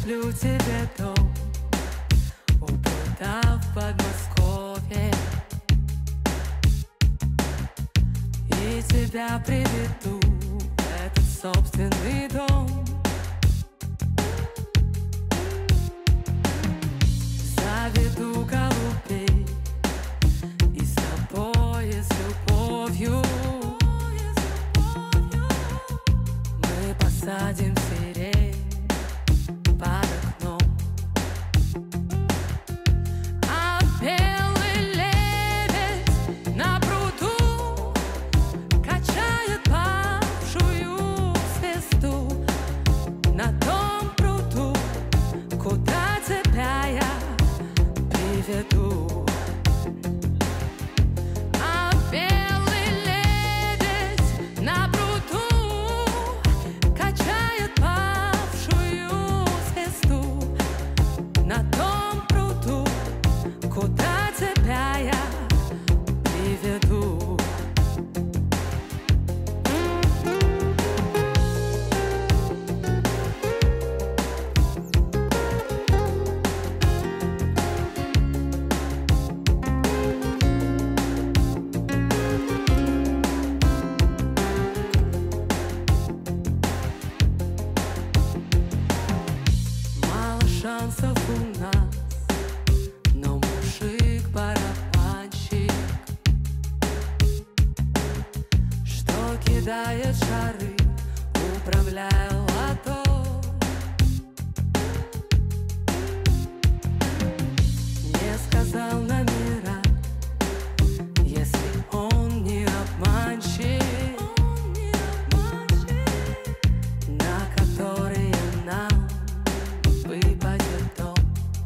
Куплю тебе дом у пруда в Подмосковье и тебя приведу в этот собственный дом. Заведу голубей и с тобой, с любовью мы посадим сирень под окном. А белый лебедь на пруду качает павшую звезду. На том пруду, куда тебя я приведу. А белый лебедь на пруду качает павшую звезду. На том пруду, куда тебя я приведу. Мало шансов у нас, но мужик барабанщик, что кидает шары, управляя лото. Не сказал номера, если он не обманщик, на которые нам выпадет дом.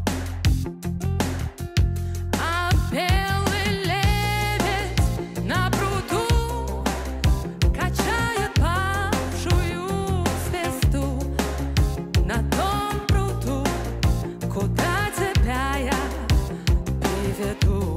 А белый лебедь на пруду качает павшую звезду. На том пруду, куда тебя я приведу.